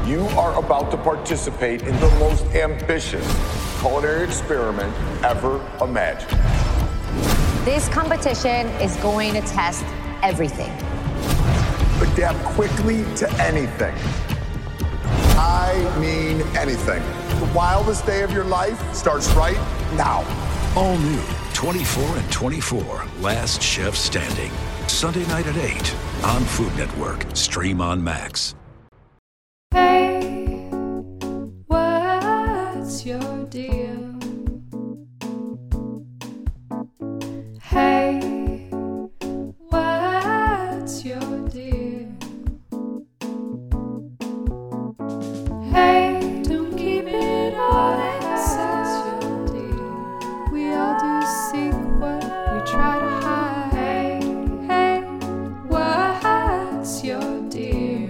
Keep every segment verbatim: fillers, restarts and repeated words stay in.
You are about to participate in the most ambitious culinary experiment ever imagined. This competition is going to test everything. Adapt quickly to anything. I mean anything. The wildest day of your life starts right now. All new twenty-four and twenty-four, Last Chef Standing. Sunday night at eight on Food Network. Stream on Max. Hey, what's your deal? Hey, what's your deal? Hey, don't keep it all inside your deal. We all do seek what we try to hide. Hey, hey, what's your deal?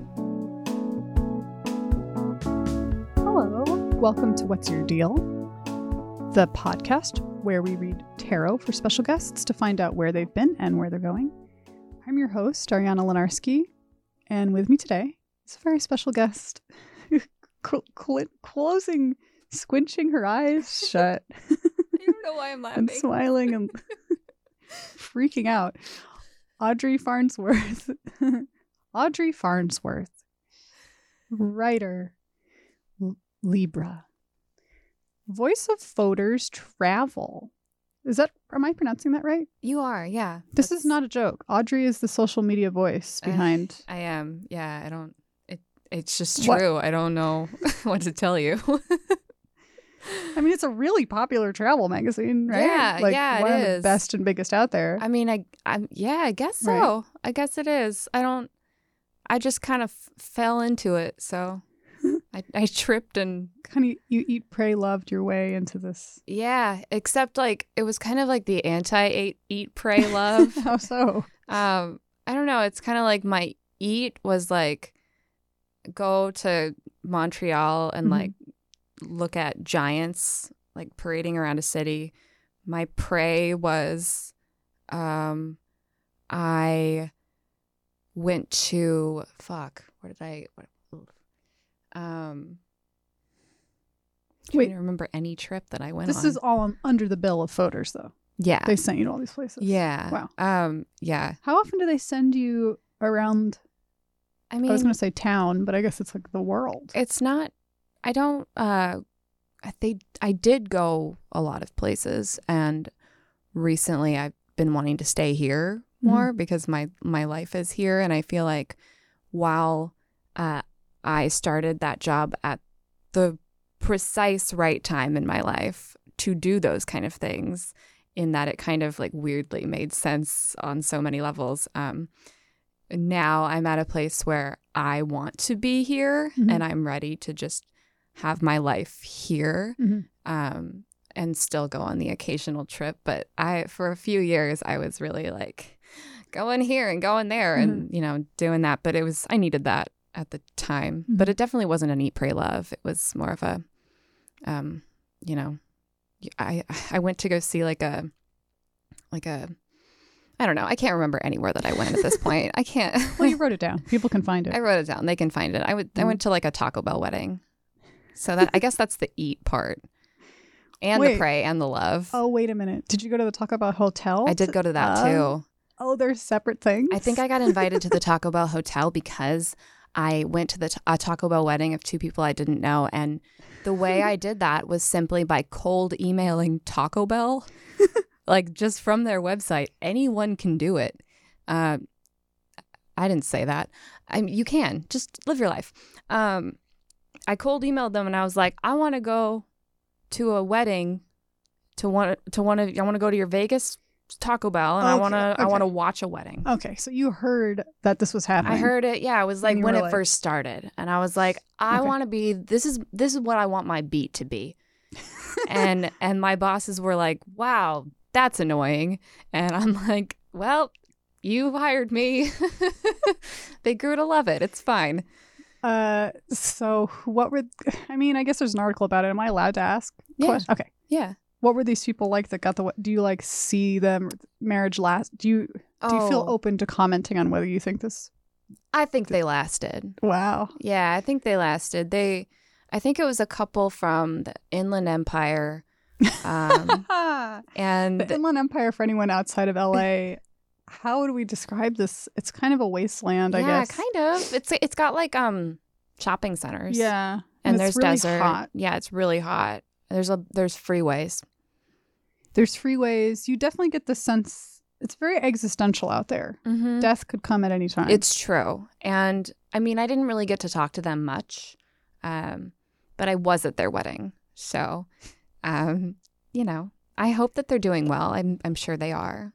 Hello, welcome to What's Your Deal, the podcast where we read tarot for special guests to find out where they've been and where they're going. I'm your host, Ariana Lenarski, and with me today is a very special guest, cl- cl- closing, squinching her eyes shut. I don't know why I'm laughing. And smiling and freaking out. Audrey Farnsworth. Audrey Farnsworth, writer, L- Libra. Voice of Voters Travel. Is that, am I pronouncing that right? You are, yeah. This is not a joke. Audrey is the social media voice behind. Uh, I am, yeah. I don't, it. it's just What? true. I don't know what to tell you. I mean, it's a really popular travel magazine, right? Yeah, like yeah, it one of is. the best and biggest out there. I mean, I, I'm, yeah, I guess so. Right. I guess it is. I don't, I just kind of f- fell into it. So I, I tripped and Kind of, you eat, pray, loved your way into this. yeah, except like it was kind of like the anti eat, pray, love. How so? Um, I don't know. It's kind of like my eat was like go to Montreal and Mhm. like look at giants like parading around a city. My pray was um, I went to fuck. Where did I? What, um, Wait. trying to remember any trip that I went This on. is all on, under the bill of voters, though. yeah, They sent you to all these places. yeah. Wow. Um, yeah. How often do they send you around? I mean, I was going to say town, but I guess it's like the world. it's not. I don't. Uh, I think I did go a lot of places, and recently I've been wanting to stay here more because my my life is here, and I feel like while uh, I started that job at the precise right time in my life to do those kind of things, in that it kind of like weirdly made sense on so many levels. Um, now I'm at a place where I want to be here, Mhm. and I'm ready to just have my life here, Mhm. um, and still go on the occasional trip. But I, for a few years, I was really like going here and going there and, you know, doing that. But it was, I needed that at the time. Mhm. But it definitely wasn't an eat, pray, love. It was more of a, um, you know, I, I went to go see like a, like a, I don't know. I can't remember anywhere that I went at this point. I can't. Well, you wrote it down. People can find it. I wrote it down. They can find it. I would. I Mhm. went to like a Taco Bell wedding, so that I guess that's the eat part, and Wait. the pray and the love. Oh, wait a minute. Did you go to the Taco Bell hotel? I did go to that Uh, too. Oh, they're separate things? I think I got invited to the Taco Bell hotel because I went to the t- a Taco Bell wedding of two people I didn't know, and the way I did that was simply by cold emailing Taco Bell, like just from their website. Anyone can do it. Uh, I didn't say that. I mean, you can just live your life. Um, I cold emailed them and I was like, I want to go to a wedding. To one to one of I want to go to your Vegas Taco Bell, and I Okay, want to I okay. want to watch a wedding. Okay, so you heard that this was happening. I heard it. Yeah, it was like you when were it like- first started, and I was like, I Okay. want to be. This is this is what I want my beat to be. and and my bosses were like, wow, that's annoying. And I'm like, well, you hired me. They grew to love it. It's fine. Uh, so what were? I mean, I guess there's an article about it. Am I allowed to ask? Yeah. Question? Okay. Yeah. What were these people like that got the? Do you like see them marriage last? Do you do you feel Oh. open to commenting on whether you think this I think they lasted. Wow. Yeah, I think they lasted. They, I think it was a couple from the Inland Empire. Um, and The Inland Empire, for anyone outside of L A, how would we describe this? It's kind of a wasteland, I yeah, guess. kind of. It's it's got like um shopping centers. Yeah. And, it's there's really desert. hot. Yeah, it's really hot. There's a there's freeways. There's freeways. You definitely get the sense it's very existential out there. Mm-hmm. Death could come at any time. It's true. And I mean, I didn't really get to talk to them much, um, but I was at their wedding. So, um, you know, I hope that they're doing well. I'm I'm sure they are.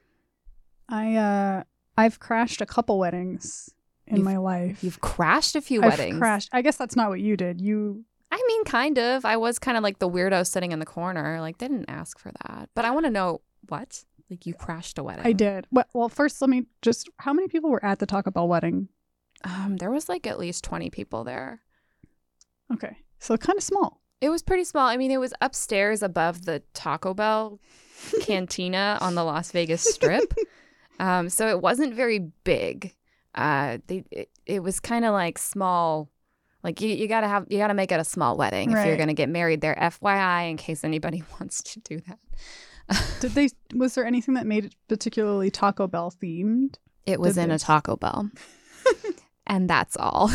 I uh I've crashed a couple weddings in You've- my life. You've crashed a few I've weddings. crashed. I guess that's not what you did. You I mean, kind of. I was kind of like the weirdo sitting in the corner. Like, they didn't ask for that. But I want to know what? Like, you crashed a wedding. I did. Well, well, first let me just how many people were at the Taco Bell wedding? Um, there was like at least twenty people there. Okay. So kind of small. It was pretty small. I mean, it was upstairs above the Taco Bell cantina on the Las Vegas Strip. Um, so it wasn't very big. Uh, they it, it was kind of like small. Like you, you gotta have you gotta make it a small wedding if you're Right. gonna get married there. F Y I, in case anybody wants to do that. Did they was there anything that made it particularly Taco Bell themed? It was Did in they? a Taco Bell, and that's all.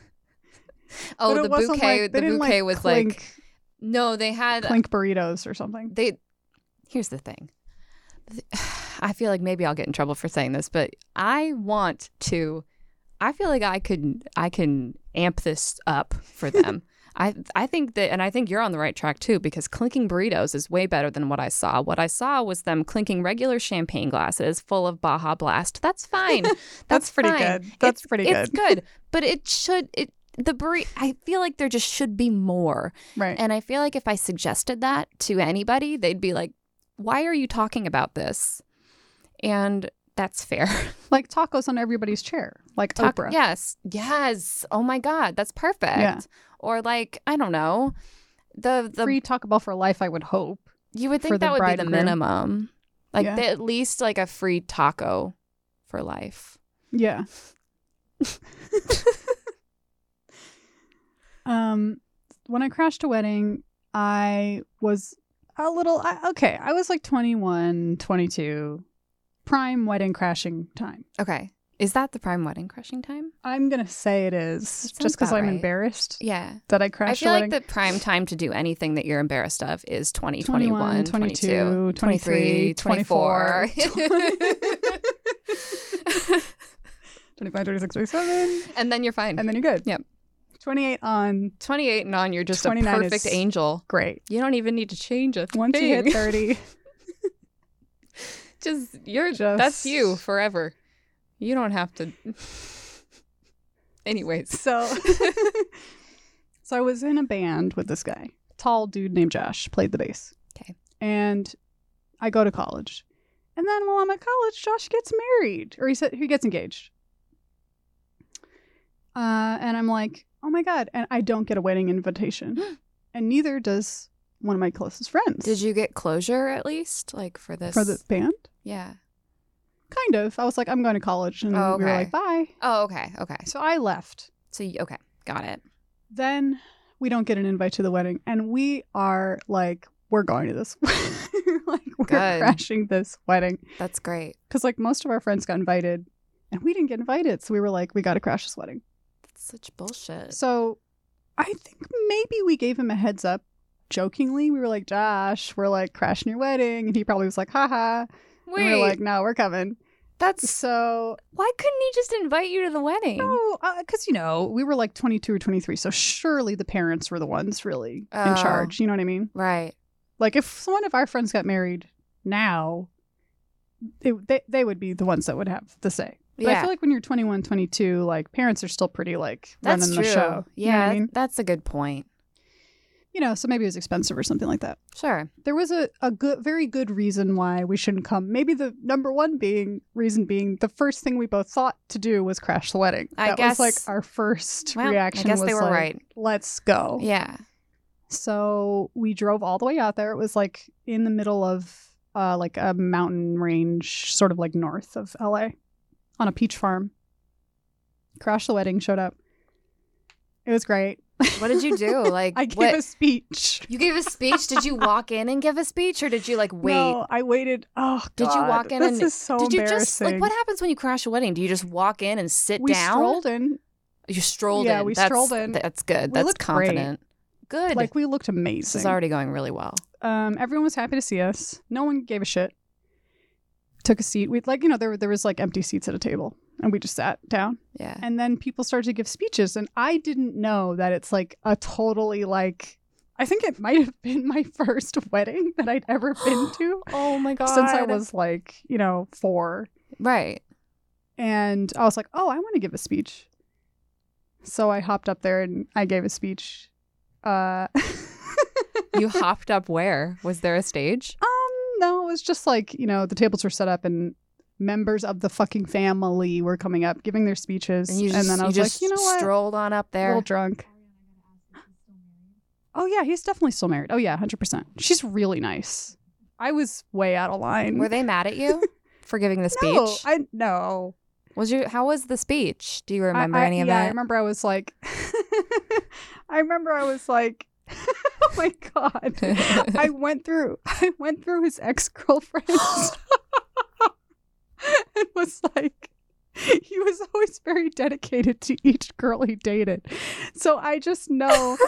Oh, But it the wasn't bouquet. like- they the didn't, bouquet like, was clink, like no. They had clink burritos or something. they. Here's the thing. I feel like maybe I'll get in trouble for saying this, but I want to. I feel like I could. I can amp this up for them. I I think that, and I think you're on the right track too, because clinking burritos is way better than what I saw. What I saw was them clinking regular champagne glasses full of Baja Blast. That's fine. That's, That's pretty fine. good. That's It's- pretty It's good. good, but it should. It the burrito. I feel like there just should be more. Right. And I feel like if I suggested that to anybody, they'd be like, "Why are you talking about this?" And that's fair. Like tacos on everybody's chair. Like Talk- Oprah. Yes. Yes. Oh my God. That's perfect. Yeah. Or like, I don't know. The the Free Taco Bell for life, I would hope. you would for think the that would bride be the and groom. minimum. Like Yeah. the, at least like a free taco for life. Yeah. um, when I crashed a wedding, I was a little, I, okay, I was like twenty-one, twenty-two, prime wedding crashing time. Okay. Is that the prime wedding crushing time? I'm going to say it is sounds just because about I'm right. embarrassed Yeah. that I I crashed feel a like wedding. the prime time to do anything that you're embarrassed of is twenty, twenty-one, twenty-one, twenty-two, twenty-two, twenty-three, twenty-four, twenty-five, twenty-six, twenty-seven, and then you're fine. and then you're good. Yep. twenty-eight on, twenty-eight and on, you're just a twenty-nine perfect is- angel. great. You don't even need to change a Once you thing. hit thirty, just you're Just- that's you forever. You don't have to. Anyways, so so I was in a band with this guy, tall dude named Josh, played the bass. Okay. And I go to college, and then while I'm at college, Josh gets married, or he said he gets engaged. Uh, and I'm like, oh my god! And I don't get a wedding invitation, and neither does one of my closest friends. did you get closure at least, like for this? for the band? yeah. Kind of. I was like, I'm going to college, and Oh, we were okay. like, bye. Oh, okay, okay. So I left. So you, okay, got it. Then we don't get an invite to the wedding, and we are like, we're going to this. Like we're Good. crashing this wedding That's great. because like most of our friends got invited, and we didn't get invited. So we were like, we got to crash this wedding. That's such bullshit. So I think maybe we gave him a heads up, jokingly. We were like, Josh, we're like crashing your wedding, and he probably was like, haha. Wait, And we were like, no, we're coming. that's So why couldn't he just invite you to the wedding? no, because you know we were like twenty-two or twenty-three, so surely the parents were the ones really Oh. in charge. You know what I mean? Right. Like if one of our friends got married now, it, they they would be the ones that would have the say. But I Yeah. feel like when you're twenty-one, twenty-two, like parents are still pretty like That's running true. the show. You know Yeah, what I mean? that's a good point. You know, so maybe it was expensive or something like that. Sure. There was a, a good, very good reason why we shouldn't come. Maybe the number one being reason being the first thing we both thought to do was crash the wedding. I that guess- was like our first Well, I reaction. guess was they were like, right. Let's go. Yeah. So we drove all the way out there. It was like in the middle of uh, like a mountain range, sort of like north of L A, on a peach farm. crashed the wedding, showed up. It was great. What did you do? Like, I gave what? a speech. You gave a speech? Did you walk in and give a speech, or did you like wait? No, I waited. Oh, God. Did you walk in this and is so did you just embarrassing. like what happens when you crash a wedding? Do you just walk in and sit we down? strolled in. You strolled Yeah, in. we That's, strolled in. That's good. We That's looked great. confident. Good. Like we looked This amazing. is already going really well. Um, everyone was happy to see us. No one gave a shit. Took a seat. We like you know there were- there was like empty seats at a table, and we just sat down. Yeah. And then people started to give speeches, and I didn't know that it's like a totally like I think it might have been my first wedding that I'd ever been to Oh my god. since I was like you know four. right. And I was like, oh, I want to give a speech. So I hopped up there and I gave a speech. Uh, You hopped up where? Was there a stage? um, no, it was just like, you know, the tables were set up and members of the fucking family were coming up, giving their speeches. And you just, then I you was just like, you know what? strolled on up A there. little drunk. Oh, yeah, he's definitely still married. Oh, yeah, one hundred percent. She's really nice. I was way out of line. Were they mad at you for giving the speech? No, I, no. Was you? How was the speech? Do you remember I, I, any of yeah, it? I remember I was like, I remember I was like, oh my God. I went through, I went through his ex-girlfriends and was like, he was always very dedicated to each girl he dated. So I just know,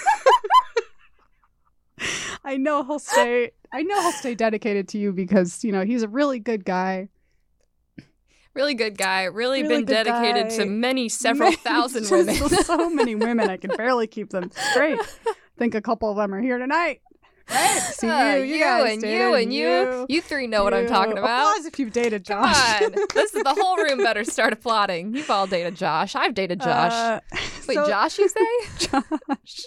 I know he'll stay, I know he'll stay dedicated to you because, you know, he's a really good guy. Really good guy. Really, Really been good dedicated guy. to many, several Many- thousand just women. So many women, I can barely keep them straight. Think a couple of them are here tonight. Right? See Uh, you, you, guys and dated, you and you. You three know what I'm you. talking about. Applause if you've dated Come Josh. on. This is the whole room better start applauding. You've all dated Josh. I've dated Josh. Uh, Wait, so- Josh, you say? Josh.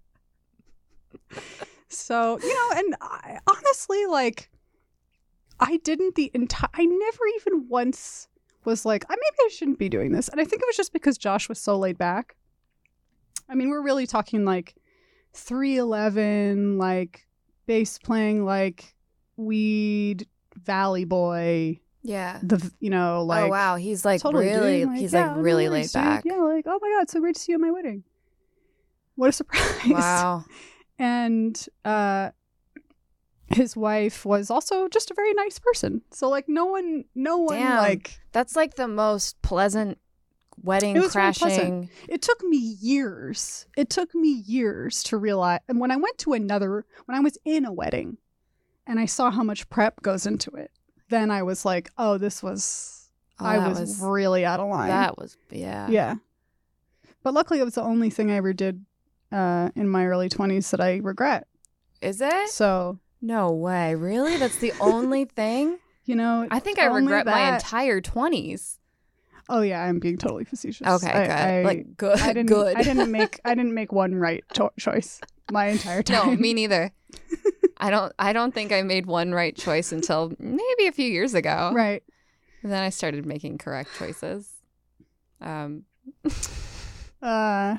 So, you know, and I, honestly, like, I didn't the entire, I never even once was like, I maybe I shouldn't be doing this. And I think it was just because Josh was so laid back. I mean, we're really talking like three eleven, like bass playing, like weed, Valley Boy, Yeah. the, you know, like. oh, wow. He's like totally really, doing, like, he's yeah, like no really worries, laid dude. back. Yeah, like, oh my God, so great to see you at my wedding. What a surprise. Wow. And uh his wife was also just a very nice person. So like no one no one Damn. like That's like the most pleasant wedding It was very pleasant. crashing. it took me years. It took me years to realize, and when I went to another when I was in a wedding and I saw how much prep goes into it, then I was like, oh, this was Oh, I that was, really out of line. That was, yeah. Yeah. But luckily it was the only thing I ever did uh in my early twenties that I regret. Is it? So, No way. Really? That's the only thing? you know, I think I only regret my that- entire twenties. Oh yeah, I'm being totally facetious. Okay, I, good. I, like, good. I didn't. good. I didn't make. I didn't make one right to- choice my entire time. No, me neither. I don't I don't think I made one right choice until maybe a few years ago. Right. And then I started making correct choices. Um Uh.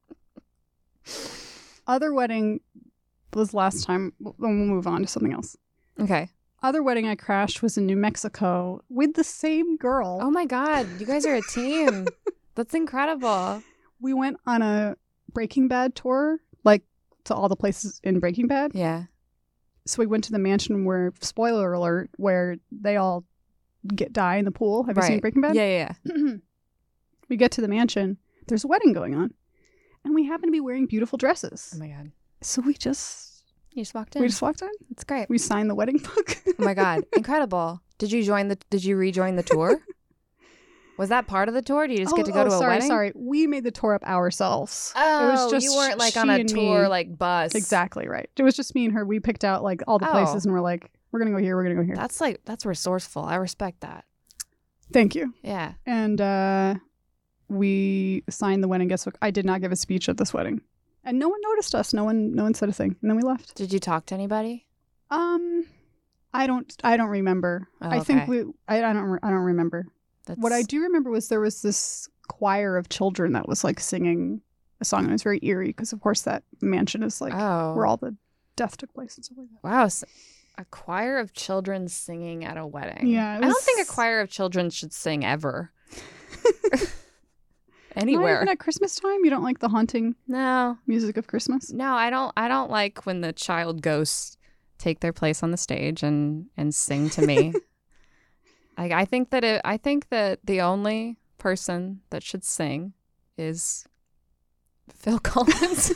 Other wedding was last time. Then we'll move on to something else. okay. Other wedding I crashed was in New Mexico with the same girl. Oh my god, you guys are a team. That's incredible. We went on a Breaking Bad tour, like to all the places in Breaking Bad. Yeah. So we went to the mansion where, spoiler alert, where they all get die in the pool. Have you seen Right. Breaking Bad? Yeah, yeah, yeah. We get to the mansion. There's a wedding going on, and we happen to be wearing beautiful dresses. Oh my god. So we just You just walked in. we just walked in. It's great. We signed the wedding book. Oh my god, incredible. Did you join the did you rejoin the tour? Was that part of the tour? Do you just oh, get to go oh, to a sorry, wedding? sorry. We made the tour up ourselves. Oh, it was just you weren't like she on a and tour me. like bus. Exactly right. It was just me and her. We picked out like all the Oh. places, and we're like, we're gonna go here. We're gonna go here. That's like that's resourceful. I respect that. Thank you. Yeah. And uh, we signed the wedding guest book. I did not give a speech at this wedding, and no one noticed us. No one, no one said a thing, and then we left. Did you talk to anybody? Um, I don't, I don't remember. Oh, I think okay. we, I, I don't, I don't remember. That's What I do remember was there was this choir of children that was like singing a song, and it was very eerie because, of course, that mansion is like Oh. where all the death took place and stuff like that. Wow. So a choir of children singing at a wedding. Yeah, it I don't think a was- choir of children should sing ever. anywhere. Not even at Christmas time? You don't like the haunting No, music of Christmas? no, I don't. I don't like when the child ghosts take their place on the stage and and sing to me. Like I think that it, I think that the only person that should sing is Phil Collins.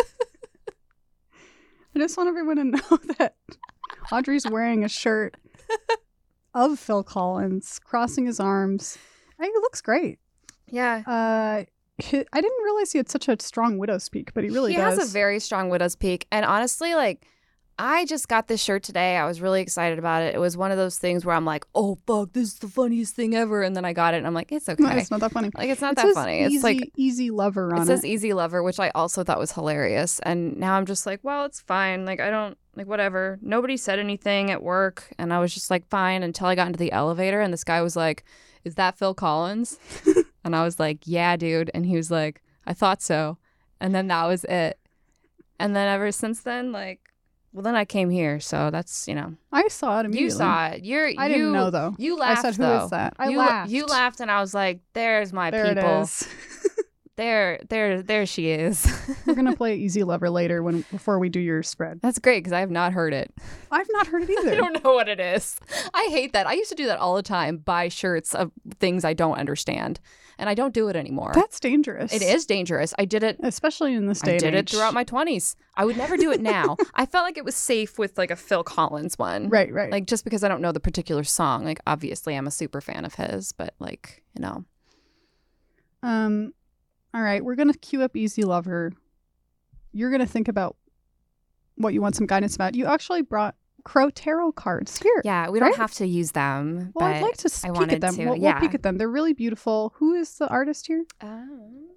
I just want everyone to know that Audrey's wearing a shirt of Phil Collins, crossing his arms. I think it looks great. Yeah. Uh, he, I didn't realize he had such a strong widow's peak, but he really he does. has a very strong widow's peak. And honestly, like, I just got this shirt today. I was really excited about it. It was one of those things where I'm like, oh, fuck, this is the funniest thing ever. And then I got it and I'm like, it's okay. No, it's not that funny. Like, it's not It that says funny. Easy, It's like, easy lover on it it. says easy lover, which I also thought was hilarious. And now I'm just like, well, it's fine. Like, I don't, like, whatever. Nobody said anything at work. And I was just like, fine, until I got into the elevator. And this guy was like, is that Phil Collins? And I was like, yeah, dude. And he was like, I thought so. And then that was it. And then ever since then, like, well, then I came here. So that's, you know. I saw it immediately. You saw it. You're, I you, didn't know, though. You laughed, I said, who though. is that? I you, laughed. You laughed, and I was like, there's my there people. it is. There, there, there she is. We're going to play Easy Lover later when before we do your spread. That's great because I have not heard it. I've not heard it either. I don't know what it is. I hate that. I used to do that all the time, buy shirts of things I don't understand. And I don't do it anymore. That's dangerous. It is dangerous. I did it. Especially in this day I and did it age. throughout my twenties. I would never do it now. I felt like it was safe with like a Phil Collins one. Right, right. Like just because I don't know the particular song. Like obviously I'm a super fan of his, but like, you know. Um, all right, we're going to queue up Easy Lover. You're going to think about what you want some guidance about. You actually brought Crow Tarot cards here. Yeah, we right? don't have to use them. Well, but I'd like to I peek wanted at them. to. We'll, yeah. we'll peek at them. They're really beautiful. Who is the artist here? Um,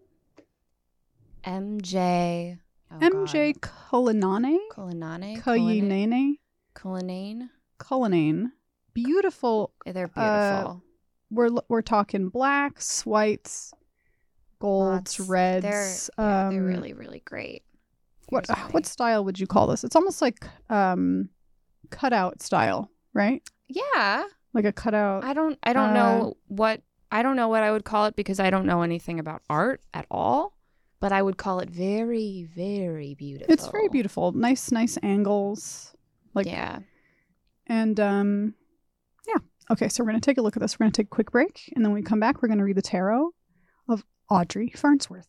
M J. Oh, M J God. Culinane? Culinane. Culinane? Culinane. Culinane. Beautiful. They're Uh, beautiful. We're we're talking blacks, whites, golds, Lots. reds. They're, yeah, um, they're really, really great. What Here's my- what style would you call this? It's almost like um, cutout style, right? Yeah. Like a cutout. I don't I don't Uh, know what I don't know what I would call it because I don't know anything about art at all, but I would call it very, very beautiful. It's very beautiful. Nice, nice angles. Like yeah. And um, yeah. Okay, so we're gonna take a look at this. We're gonna take a quick break, and then when we come back, we're gonna read the tarot of Audrey Farnsworth.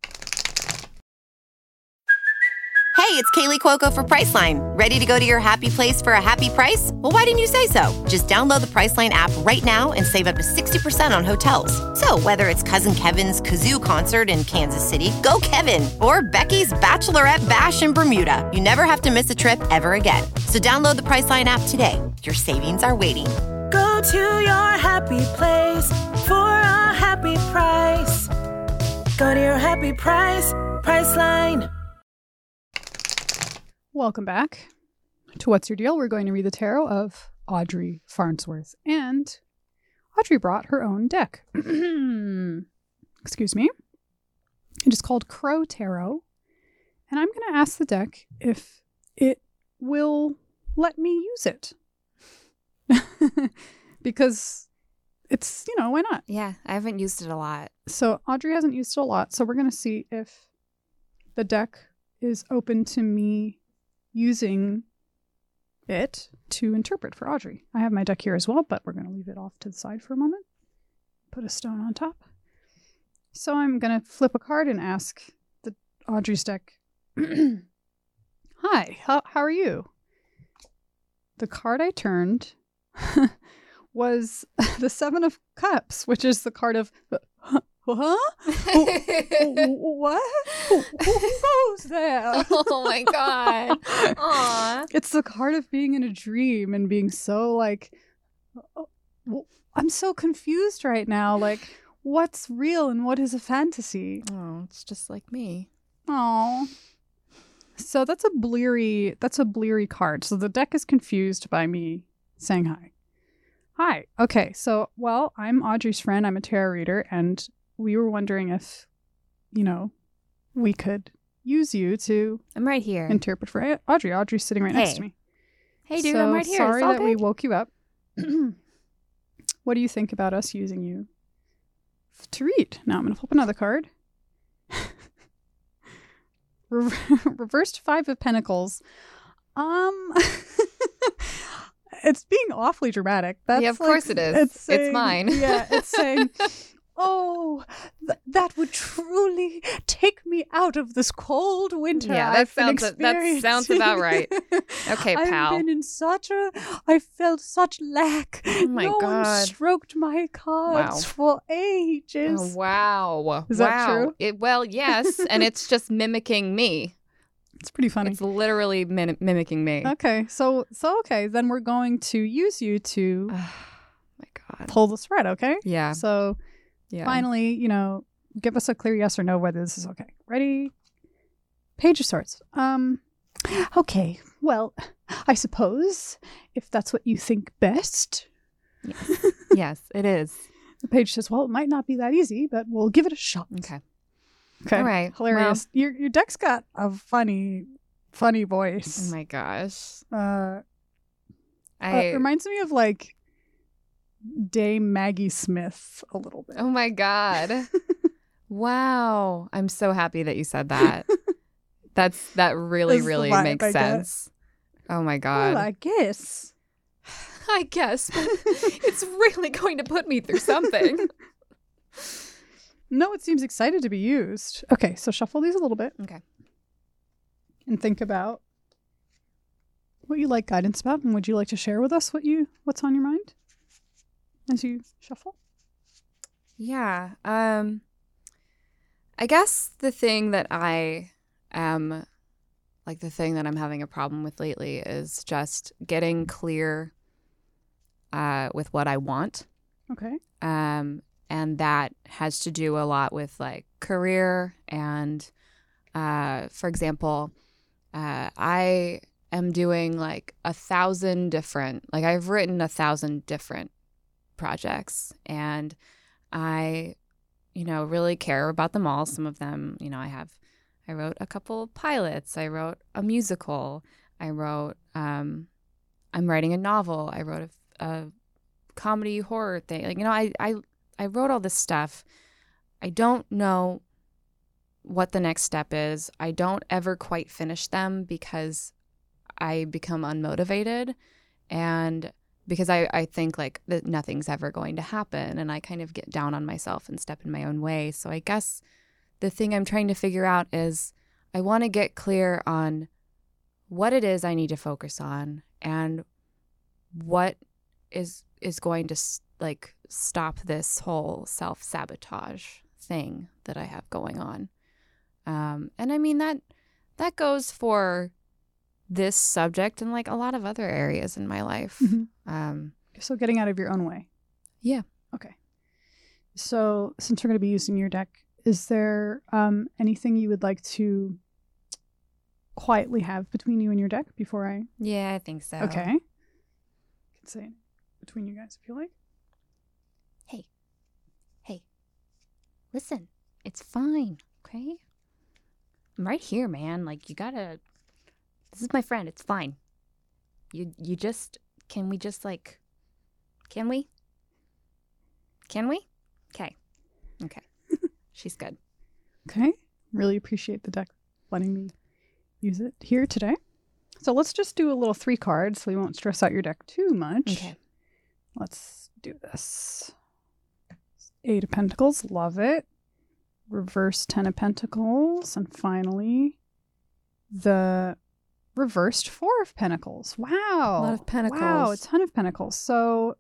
Hey, it's Kaylee Cuoco for Priceline. Ready to go to your happy place for a happy price? Well, why didn't you say so? Just download the Priceline app right now and save up to sixty percent on hotels. So whether it's Cousin Kevin's Kazoo Concert in Kansas City, go Kevin, or Becky's Bachelorette Bash in Bermuda, you never have to miss a trip ever again. So download the Priceline app today. Your savings are waiting. Go to your happy place for a happy price. Go to your happy price, Priceline. Welcome back to What's Your Deal? We're going to read the tarot of Audrey Farnsworth. And Audrey brought her own deck. Excuse me. It is called Crow Tarot. And I'm going to ask the deck if it will let me use it. Because it's, you know, why not? Yeah, I haven't used it a lot. So Audrey hasn't used it a lot. So we're going to see if the deck is open to me using it to interpret for Audrey. I have my deck here as well, but we're going to leave it off to the side for a moment. Put a stone on top. So I'm going to flip a card and ask the Audrey's deck, hi, how, how are you? The card I turned was the Seven of Cups, which is the card of... Huh? What? Who, who goes there? Oh my God. Aw. It's the card of being in a dream and being so like, oh, well, I'm so confused right now. Like, what's real and what is a fantasy? Oh, it's just like me. Oh. So that's a bleary, that's a bleary card. So the deck is confused by me saying hi. Hi. Okay. So, well, I'm Audrey's friend. I'm a tarot reader, and we were wondering if, you know, we could use you to I'm right here. interpret for Audrey. Audrey's sitting right next Hey. to me. Hey, dude, so I'm right here. Sorry It's all that we good. woke you up. What do you think about us using you f- to read? Now I'm going to flip another card. Re- reversed Five of Pentacles. Um, it's being awfully dramatic. That's Yeah, of like- course it is. It's, It's saying- mine. Yeah, it's saying, oh, th- that would truly take me out of this cold winter. Yeah, that I've been sounds- that sounds about right. Okay, I've pal. been in such a, I felt such lack. Oh my no one God. stroked my cards Wow. for ages. Oh, wow. Is wow. that true? It, well, yes, and it's just mimicking me. It's pretty funny. It's literally min- mimicking me. Okay, so so okay, then we're going to use you to Oh my God. pull the thread. Okay. Yeah. So Yeah. finally, you know, give us a clear yes or no whether this is okay. Ready? Page of Swords. Um. Okay. Well, I suppose if that's what you think best. Yes, it is. The page says, "Well, it might not be that easy, but we'll give it a shot." Okay. Okay. All right. Hilarious. Your your deck's got a funny, funny voice. Oh my gosh. uh, uh, I. it reminds me of like Dame Maggie Smith a little bit. Oh my God. Wow. I'm so happy that you said that. That's that really, That's the really vibe makes I get. sense. Oh my God. Well, I guess. I guess, but it's really going to put me through something. No, it seems excited to be used. Okay, so shuffle these a little bit. Okay. And think about what you like guidance about, and would you like to share with us what you what's on your mind as you shuffle? Yeah. Um I guess the thing that I am like the thing that I'm having a problem with lately is just getting clear uh with what I want. Okay. Um and that has to do a lot with like career and uh for example, uh I am doing like a thousand different like I've written a thousand different projects and I you know really care about them all. Some of them, you know, I have I wrote a couple pilots, I wrote a musical, I wrote um I'm writing a novel, I wrote a, a comedy horror thing. Like, you know, I I I wrote all this stuff. I don't know what the next step is. I don't ever quite finish them because I become unmotivated and because I, I think like that nothing's ever going to happen and I kind of get down on myself and step in my own way. So I guess the thing I'm trying to figure out is I want to get clear on what it is I need to focus on and what is is going to like stop this whole self-sabotage thing that I have going on. Um, and I mean that that goes for this subject and like a lot of other areas in my life. Mhm. Um, So getting out of your own way. Yeah. Okay. So since we're going to be using your deck, is there um, anything you would like to quietly have between you and your deck before I? yeah, I think so. Okay. You can say it between you guys if you like. Hey, hey, listen, it's fine, okay? I'm right here, man. Like, you gotta. This is my friend. It's fine. You, you just. Can we just, like. Can we? Can we? Okay. Okay. She's good. Okay. Really appreciate the deck letting me use it here today. So let's just do a little three cards so we won't stress out your deck too much. Okay. Let's do this. Eight of Pentacles. Love it. Reverse Ten of Pentacles. And finally, the reversed Four of Pentacles. Wow. A lot of pentacles. Wow, a ton of Pentacles. So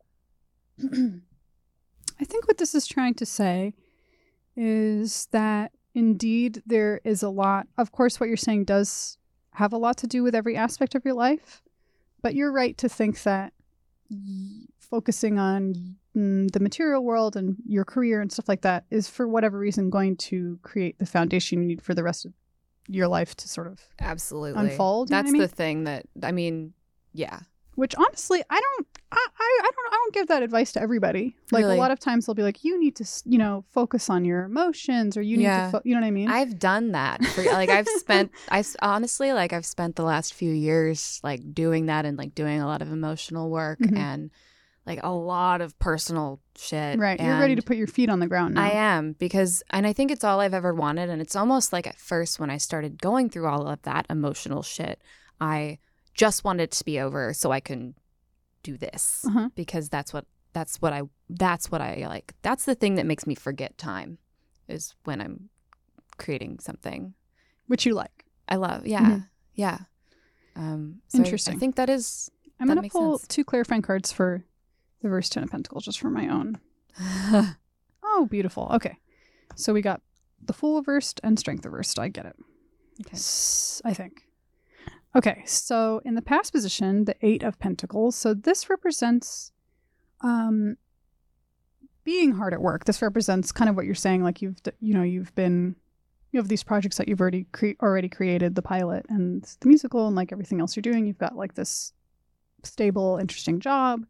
I think what this is trying to say is that indeed there is a lot. Of course, what you're saying does have a lot to do with every aspect of your life, but you're right to think that y- focusing on mm, the material world and your career and stuff like that is for whatever reason going to create the foundation you need for the rest of your life to sort of Absolutely. unfold. You know That's what I the mean? thing that, I mean, yeah. Which honestly, I don't, I, I, I don't, I don't give that advice to everybody. Like Really? a lot of times they'll be like, you need to, s- you know, focus on your emotions, or you need Yeah. to, fo-, you know what I mean? I've done that. For, like I've spent, I honestly, like I've spent the last few years like doing that and like doing a lot of emotional work Mhm. and like a lot of personal shit. Right. You're ready and to put your feet on the ground now. I am, because, and I think it's all I've ever wanted. And it's almost like at first when I started going through all of that emotional shit, I just wanted it to be over so I can do this, Uh-huh. because that's what, that's what I, that's what I like. That's the thing that makes me forget time, is when I'm creating something. Which you like. I love. Yeah. Mhm. Yeah. Um, so I- Interesting. I think that is, I'm that going to makes pull sense. two clarifying cards for the reverse Ten of Pentacles just for my own. Oh, beautiful. Okay. So we got the Fool reversed and Strength reversed. I get it. Okay. S- I think. Okay. So in the past position, the Eight of Pentacles. So this represents um, being hard at work. This represents kind of what you're saying. Like you've, d- you know, you've been, you have these projects that you've already cre- already created, the pilot and the musical and like everything else you're doing. You've got like this stable, interesting job.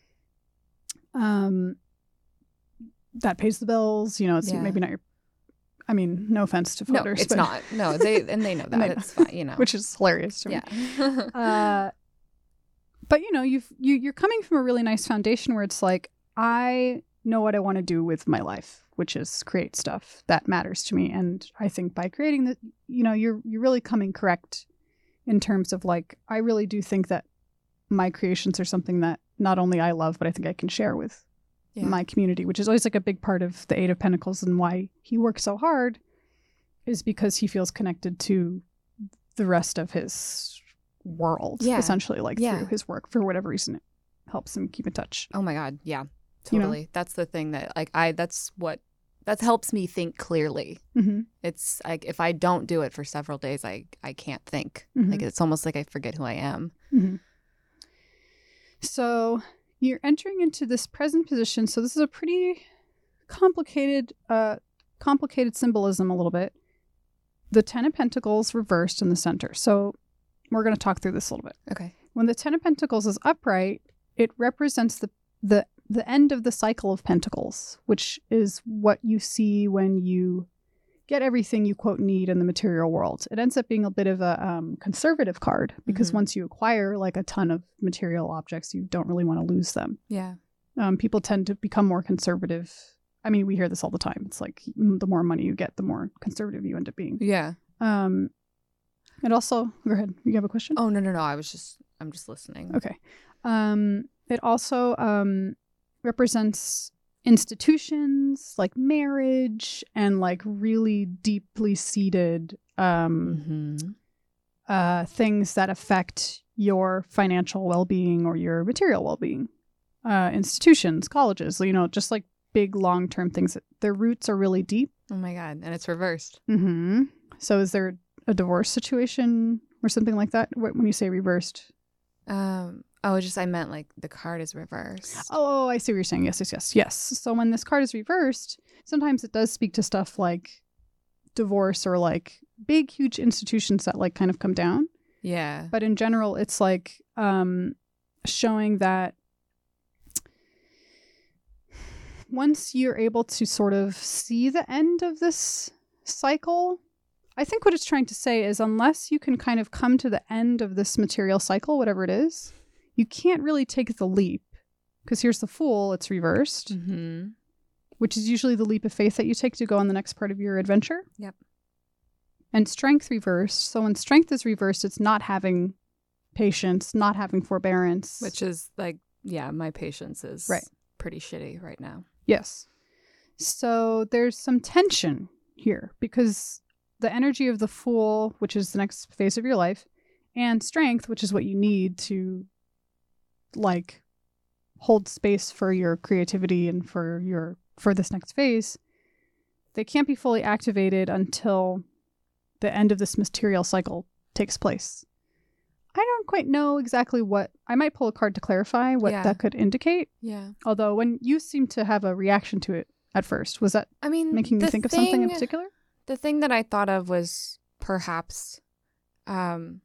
Um, that pays the bills. You know, it's Yeah. maybe not your. I mean, no offense to No, voters, it's but, not. No, they and they know And they that. know. It's fine, you know. which is hilarious to me. yeah. Uh, but you know, you've you you're coming from a really nice foundation where it's like I know what I want to do with my life, which is create stuff that matters to me, and I think by creating the, you know, you're you're really coming correct in terms of like I really do think that my creations are something that not only I love, but I think I can share with Yeah. my community, which is always like a big part of the Eight of Pentacles and why he works so hard is because he feels connected to the rest of his world, Yeah. essentially, like Yeah. through his work. For whatever reason, it helps him keep in touch. Oh my God. Yeah. You know? Totally. That's the thing that like I that's what that helps me think clearly. Mm-hmm. It's like if I don't do it for several days, I I can't think. Mhm. Like it's almost like I forget who I am. Mm-hmm. So you're entering into this present position. So this is a pretty complicated, uh, complicated symbolism a little bit. The Ten of Pentacles reversed in the center. So we're going to talk through this a little bit. Okay. When the Ten of Pentacles is upright, it represents the the the end of the cycle of Pentacles, which is what you see when you get everything you quote need in the material world. It ends up being a bit of a um, conservative card because Mhm. once you acquire like a ton of material objects, you don't really want to lose them. Yeah. Um, people tend to become more conservative. I mean, we hear this all the time. It's like mm, the more money you get, the more conservative you end up being. Yeah. Um, it also, go ahead. You have a question? Oh no no no! I was just I'm just listening. Okay. Um, it also um, represents institutions like marriage and like really deeply seated um, Mm-hmm. uh, things that affect your financial well-being or your material well-being. Uh, institutions, colleges, you know, just like big long-term things. That their roots are really deep. Oh my God! And it's reversed. Mm-hmm. So is there a divorce situation or something like that wh- when you say reversed? Um. Oh, just I meant like the card is reversed. Oh, I see what you're saying. Yes, yes, yes, yes. So when this card is reversed, sometimes it does speak to stuff like divorce or like big, huge institutions that like kind of come down. Yeah. But in general, it's like um, showing that once you're able to sort of see the end of this cycle, I think what it's trying to say is unless you can kind of come to the end of this material cycle, whatever it is, you can't really take the leap. Because here's the Fool, it's reversed, Mm-hmm. which is usually the leap of faith that you take to go on the next part of your adventure. Yep. And Strength reversed. So when Strength is reversed, it's not having patience, not having forbearance. Which is like, yeah, my patience is Right. pretty shitty right now. Yes. So there's some tension here because the energy of the Fool, which is the next phase of your life, and Strength, which is what you need to like hold space for your creativity and for your for this next phase, they can't be fully activated until the end of this material cycle takes place. I don't quite know exactly what I might pull a card to clarify what Yeah. that could indicate. Yeah. Although when you seem to have a reaction to it at first, was that I mean, making you the think of something in thing- particular? The thing that I thought of was perhaps, um,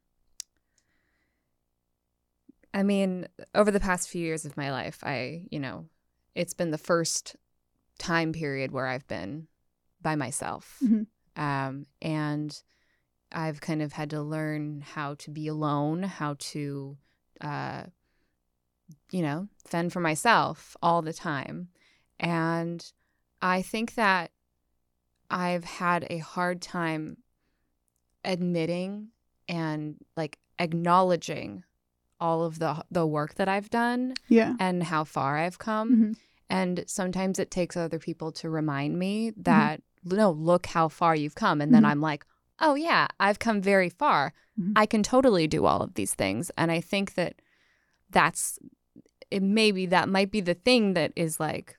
I mean, over the past few years of my life, I, you know, it's been the first time period where I've been by myself. Mhm. Um, and I've kind of had to learn how to be alone, how to uh, you know, fend for myself all the time. And I think that I've had a hard time admitting and like acknowledging all of the the work that I've done Yeah. and how far I've come. Mhm. And sometimes it takes other people to remind me that, no, look how far you've come. And then Mhm. I'm like, oh, yeah, I've come very far. Mhm. I can totally do all of these things. And I think that that's, it maybe that might be the thing that is like,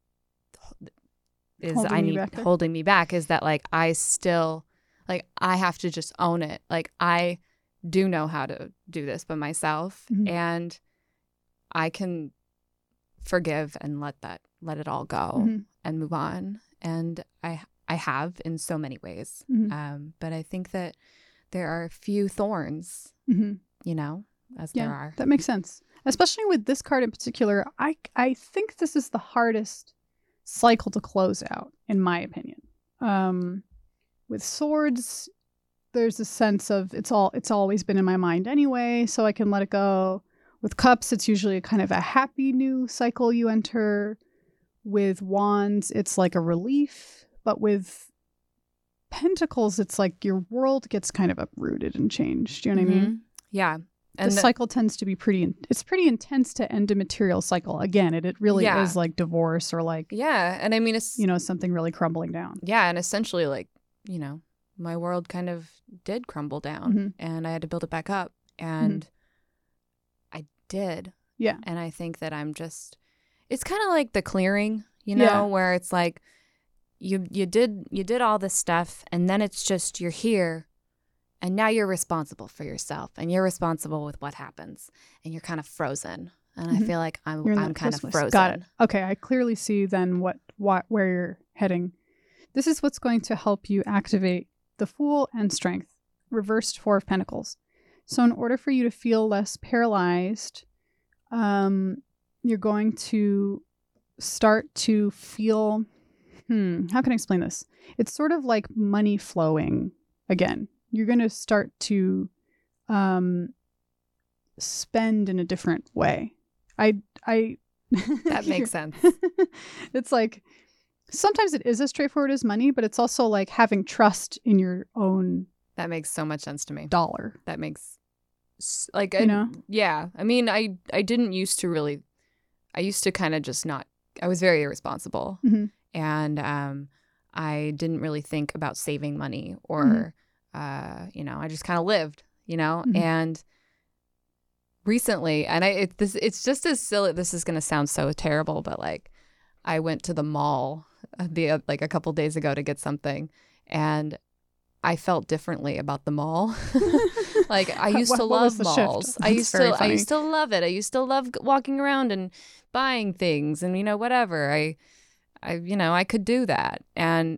is Holding I you need back there? holding me back is that like I still, like I have to just own it. Like I do know how to do this by myself. Mhm. And I can forgive and let that let it all go Mhm. and move on. And I I have in so many ways. Mhm. Um, but I think that there are a few thorns, Mhm. you know, as Yeah, there are. that makes sense. Especially with this card in particular, I I think this is the hardest cycle to close out, in my opinion. Um, with swords, there's a sense of it's all it's always been in my mind anyway, so I can let it go. With cups, it's usually kind of a happy new cycle you enter. With wands, it's like a relief, but with pentacles, it's like your world gets kind of uprooted and changed. You know what I mean? Mhm. Yeah. The And the- cycle tends to be pretty in- it's pretty intense to end a material cycle. Again, it, it really Yeah. is like divorce or like, yeah. And I mean, it's, you know, something really crumbling down. yeah. And essentially, like, you know, my world kind of did crumble down Mhm. and I had to build it back up. And I did. Yeah. And I think that I'm just, it's kind of like the clearing, you know, Yeah. where it's like you you did you did all this stuff and then it's just you're here and now you're responsible for yourself and you're responsible with what happens and you're kind of frozen. And I Mhm. feel like I'm You're in I'm that kind of Christmas. frozen. Got it. Okay, I clearly see then what, what where you're heading. This is what's going to help you activate the Fool and Strength, reversed Four of Pentacles. So in order for you to feel less paralyzed, um, you're going to start to feel, hmm, how can I explain this? It's sort of like money flowing again. You're going to start to um, spend in a different way. I, I, That makes sense. It's like, sometimes it is as straightforward as money, but it's also like having trust in your own That makes so much sense to me. dollar. That makes s- like You I, know? yeah. I mean, I I didn't used to really. I used to kind of just not. I was very irresponsible, Mhm. and um, I didn't really think about saving money or, uh, you know, I just kind of lived, you know, Mhm. and recently, and I it, this it's just as silly. This is gonna sound so terrible, but like, I went to the mall uh, the uh, like a couple days ago to get something, and I felt differently about the mall. Like I used What- to what was love the shift? malls. I That's used very to I funny. used to love it. I used to love g- walking around and buying things and you know whatever. I I you know, I could do that. And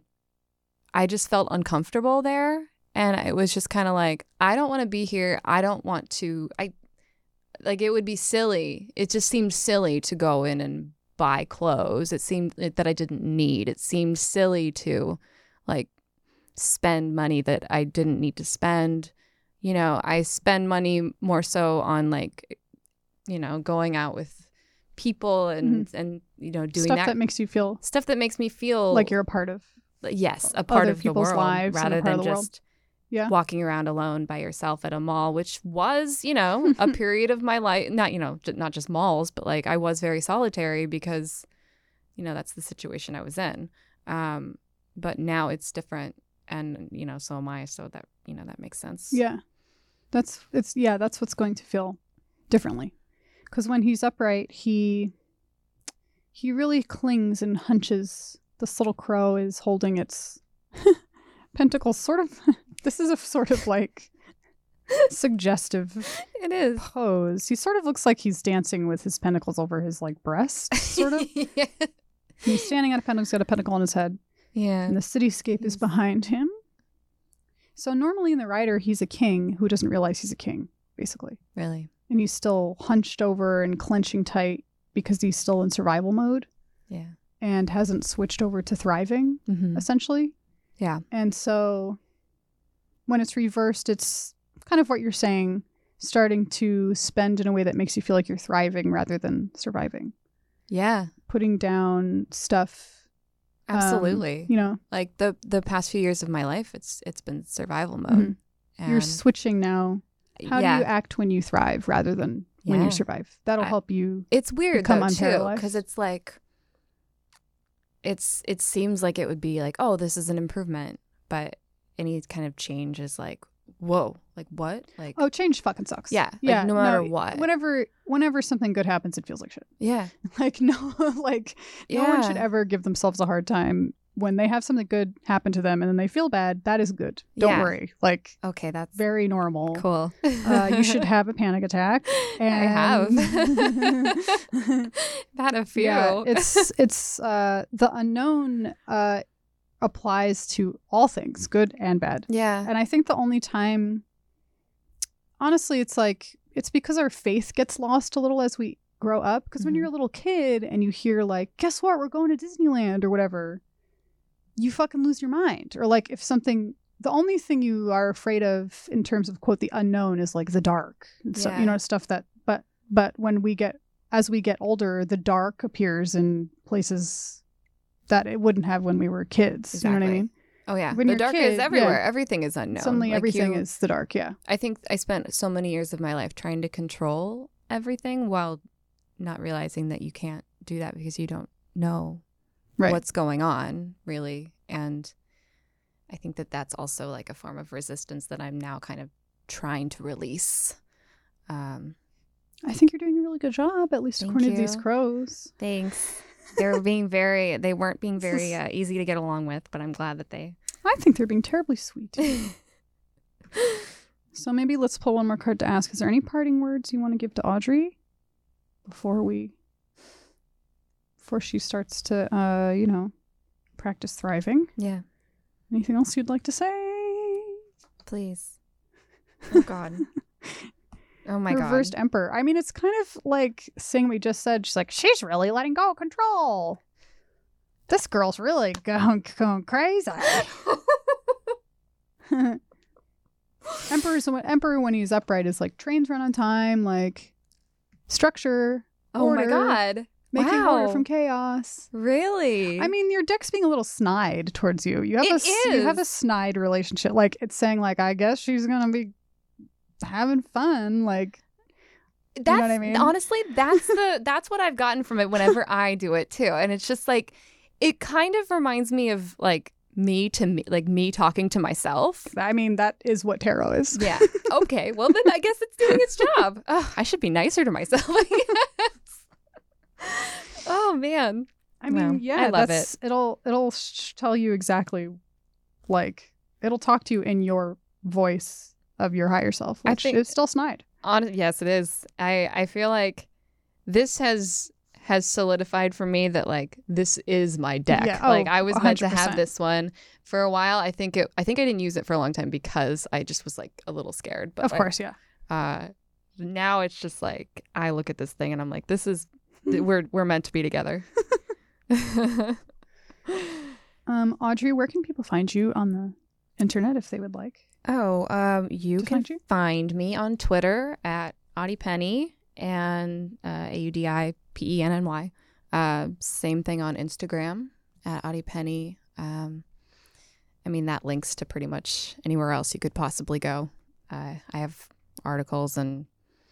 I just felt uncomfortable there and it was just kind of like I don't want to be here. I don't want to I like it would be silly. It just seemed silly to go in and buy clothes. It seemed that I didn't need. It seemed silly to like spend money that I didn't need to spend. You know, I spend money more so on like, you know, going out with people and and you know doing Stuff that, that makes you feel stuff that makes me feel like you're a part of. yes a part other of the people's world lives and a rather part of than the world. just Yeah. walking around alone by yourself at a mall, which was you know a period of my life. Not you know j- not just malls, but like I was very solitary because you know that's the situation I was in. Um, but now it's different. And, you know, so am I. So that, you know, that makes sense. Yeah. That's, it's, yeah, that's what's going to feel differently. Because when he's upright, he, he really clings and hunches. This little crow is holding its pentacles sort of, this is a sort of like suggestive It is. pose. He sort of looks like he's dancing with his pentacles over his like breast, sort of. yeah. He's standing on a pentacle, he's got a pentacle on his head. Yeah. And the cityscape is behind him. So normally in the Rider, he's a king who doesn't realize he's a king, basically. Really. And he's still hunched over and clenching tight because he's still in survival mode Yeah. and hasn't switched over to thriving, Mm-hmm. essentially. Yeah. And so when it's reversed, it's kind of what you're saying. starting to spend in a way that makes you feel like you're thriving rather than surviving. Yeah, Putting down stuff. um, absolutely. you know, Like the the past few years of my life, it's it's been survival mode. Mhm. And you're switching now. How yeah, do you act when you thrive rather than when Yeah. you survive? That'll I- help you. it's weird become though too, unparalyzed. because it's like it's it seems like it would be like, oh, this is an improvement, but any kind of change is like, whoa, like what? Like Oh, change fucking sucks. Yeah, like, yeah. no matter what. Whenever, whenever something good happens, it feels like shit. yeah, Like no, like no one should Yeah. ever give themselves a hard time when they have something good happen to them and then they feel bad. That is good. Don't Yeah. worry. Like okay, that's very normal. cool. Uh, you should have a panic attack. And I have had a few. Yeah, it's it's uh, the unknown uh, applies to all things, good and bad. yeah, And I think the only time, honestly, it's like, it's because our faith gets lost a little as we grow up. Because when Mhm. you're a little kid and you hear, like, guess what, we're going to Disneyland or whatever, you fucking lose your mind. Or, like, if something, the only thing you are afraid of in terms of, quote, the unknown is, like, the dark. And so, Yeah. you know, stuff that, but, but when we get, as we get older, the dark appears in places that it wouldn't have when we were kids. You know what I Exactly. mean? oh yeah, when the you're a dark kid, is yeah. everywhere. Everything is unknown. Suddenly Like, everything you- is the dark, yeah. I think I spent so many years of my life trying to control everything while not realizing that you can't do that because you don't know Right. what's going on, really. And I think that that's also like a form of resistance that I'm now kind of trying to release. Um, I think you're doing a really good job, at least Thank according to these you. crows. thanks. They were being very, they weren't being very uh, easy to get along with, but I'm glad that they. I think they're being terribly sweet. So maybe let's pull one more card to ask. Is there any parting words you want to give to Audrey before we, before she starts to, uh, you know, practice thriving? Yeah, Anything else you'd like to say? please. Oh, God. Oh, my Reversed God. Emperor. I mean, it's kind of like saying what we just said. She's like, she's really letting go of control. This girl's really going, going crazy. Emperor's Emperor when he's upright is like trains run on time, like structure. Oh, my order, God. Making Wow. order from chaos. Really? I mean, your deck's being a little snide towards you. You have It a s- you have a is. snide relationship. Like it's saying, like I guess she's gonna be having fun. Like That's know what I mean? honestly, that's the that's what I've gotten from it whenever I do it too. And it's just like it kind of reminds me of like me to me like me talking to myself. I mean, that is what tarot is. Yeah. Okay. Well then I guess it's doing its job. Ugh, I should be nicer to myself, I guess. Oh man. I mean, Wow. yeah, I love that's, it. It'll it'll sh- tell you exactly, like it'll talk to you in your voice of your higher self, I which think- is still snide. Hon- yes, it is. I I feel like this has has solidified for me that like this is my deck. Yeah, oh, like I was meant to one hundred have percent. this one for a while. I think it. I think I didn't use it for a long time because I just was like a little scared. But Of like, course, yeah. Uh, now it's just like I look at this thing and I'm like, this is we're we're meant to be together. Um, Audrey, where can people find you on the internet if they would like? Oh, um, you To can find you? find me on Twitter at Audie Penny and uh, A U D I P E N N Y. Uh, same thing on Instagram at Audie Penny. Um, I mean, that links to pretty much anywhere else you could possibly go. Uh, I have articles and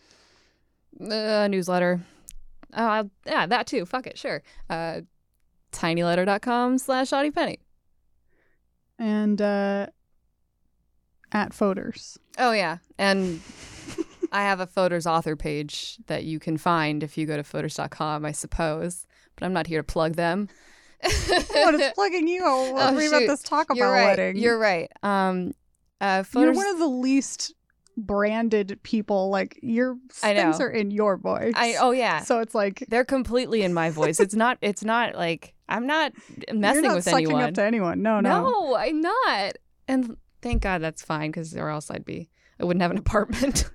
a newsletter. Oh, I'll, yeah, that too. Fuck it, sure. Uh, tinyletter.com slash Audie Penny. And uh, at Foders. Oh, yeah. And I have a Foders author page that you can find if you go to Foders dot com, I suppose. But I'm not here to plug them. What is plugging you? Oh, Oh, read shoot. about this talk about You're right. wedding. You're right. Um, uh, You're Foders, one of the least branded people. Like your I know. things are in your voice. I oh yeah, So it's like they're completely in my voice. It's not. It's not like I'm not messing you're not with sucking anyone. up to anyone. No, no. No, I'm not. And thank God that's fine because or else I'd be. I wouldn't have an apartment.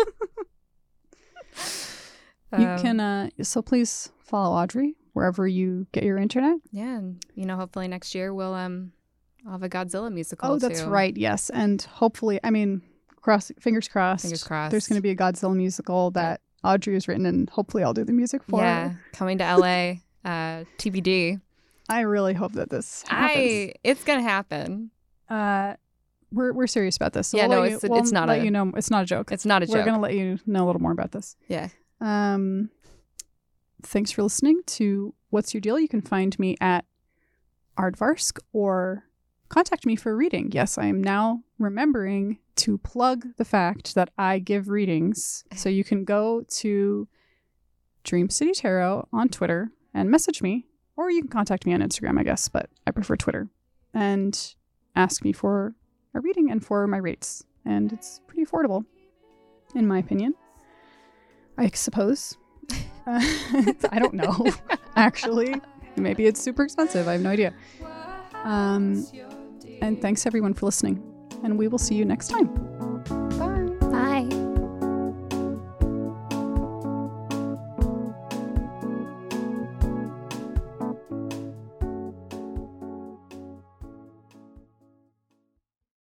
You Um, can. Uh, so please follow Audrey wherever you get your internet. Yeah, and you know, hopefully next year we'll um I'll have a Godzilla musical. Oh, that's too. right. Yes, and hopefully, I mean, cross fingers crossed. Fingers crossed. There's going to be a Godzilla musical that Audrey has written, and hopefully I'll do the music for Yeah, her. coming to L A, uh, T B D. I really hope that this happens. I, it's gonna happen. Uh, we're we're serious about this. So Yeah, we'll no, let you- it's- we'll it's not let a- you know it's not a joke. It's not a We're joke. gonna let you know a little more about this. Yeah. Um, thanks for listening to What's Your Deal? You can find me at Aardvarsk or contact me for a reading. Yes, I am now remembering to plug the fact that I give readings. So you can go to Dream City Tarot on Twitter and message me, or you can contact me on Instagram, I guess, but I prefer Twitter, and ask me for a reading and for my rates. And it's pretty affordable, in my opinion, I suppose. Uh, I don't know, actually. Maybe it's super expensive. I have no idea. Um, and thanks everyone for listening. And we will see you next time.